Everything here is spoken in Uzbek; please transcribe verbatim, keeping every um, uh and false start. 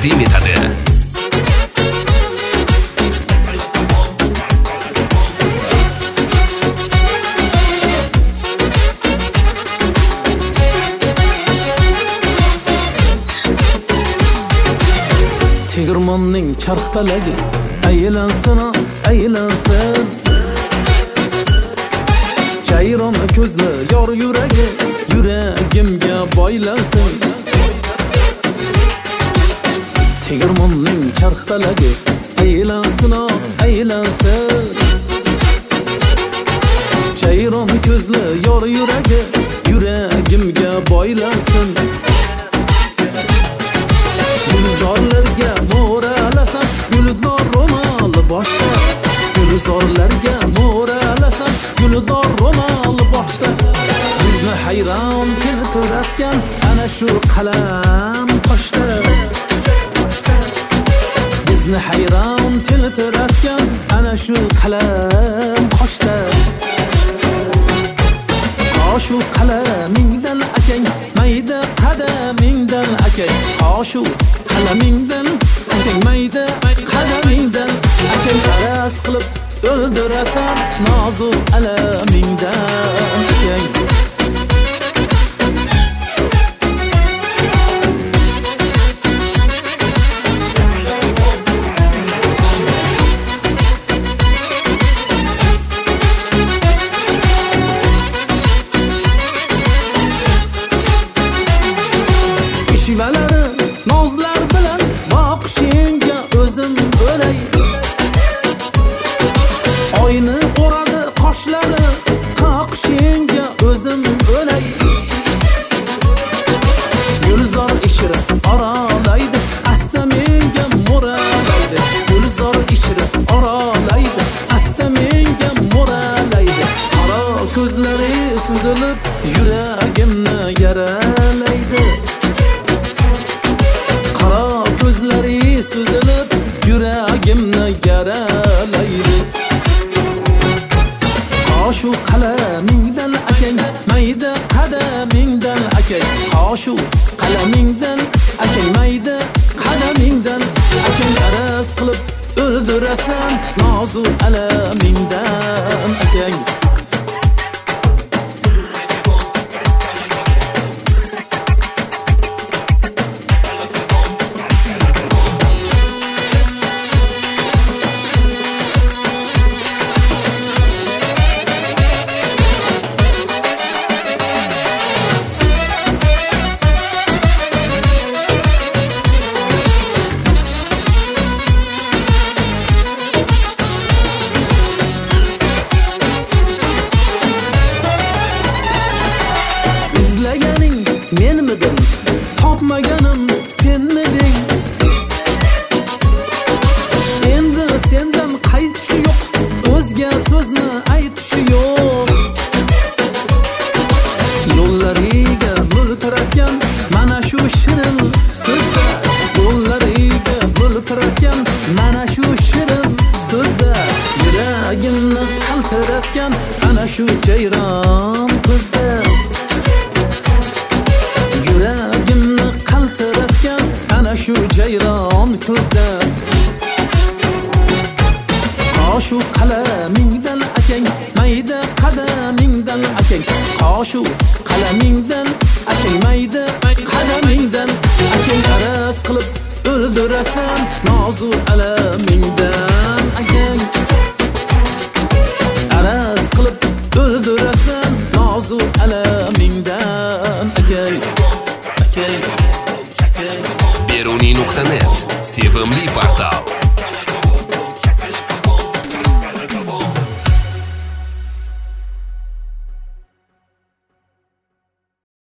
taqdim etadi. Tegirmonning charxtalagi aylansin, aylansin. Jayron ko'zli yor yuragi yuragimga boylansin. Tegirmonning charxtalagi aylansin, aylansin. Jayron ko'zli yor yuragi yuragimga boylansin. Gulzorlarga mo'ralasam, guldor ro'mol boshda. Gulzorlarga mo'ralasam, guldor ro'mol boshda. Bizni hayron keltiratgan ana shu qalam qoshda. Bizni hayron keltiratgan ana shu qalam qoshda. Qoshu qalamingdan akang, mayda qadamingdan akang. Qoshu qalamingdan akang, mayda qadamingdan akang. Araz qilib o'ldirasan nozu alamingdan akang. Shivalari nozlar bilan boqishingga o'zim o'lay. Oyni o'radi qoshlari taqishingga o'zim o'lay. Gulzor ichra oralaydi, asta menga mo'ralaydi. Gulzor ichra oralaydi, asta menga mo'ralaydi. Qaro ko'zlari suzilib yuragimni yaralaydi. Ko'zlari suzilib yuragimni yaralaydi. Qoshu qalamingdan akang, mayda qadamingdan akang. Qoshu qalamingdan akang, mayda qadamingdan akang. Araz qilib o'ldirasan nozu alamingdan akang. İzlaganing menmidim, topmaganim senmiding. Endi sendan qaytishi yo'q, o'zga so'zni aytishi yo'q. Yo'llariga multiratgan mana shu shirin so'zda. Yo'llariga multiratgan mana shu shirin so'zda. Yuragimni qaltiratgan ana shu jayron ko'zda. Yuragimni qaltiratgan ana shu jayron ko'zda. Qoshu qalamingdan akang, mayda qadamingdan akang. Qoshu qalamingdan akang, mayda qadamingdan akang. Araz qilib o'ldirasan nozu alamingdan akang. Araz qilib o'ldirasan nozu alamingdan akang. Beruniy nuqta net sevimli portal.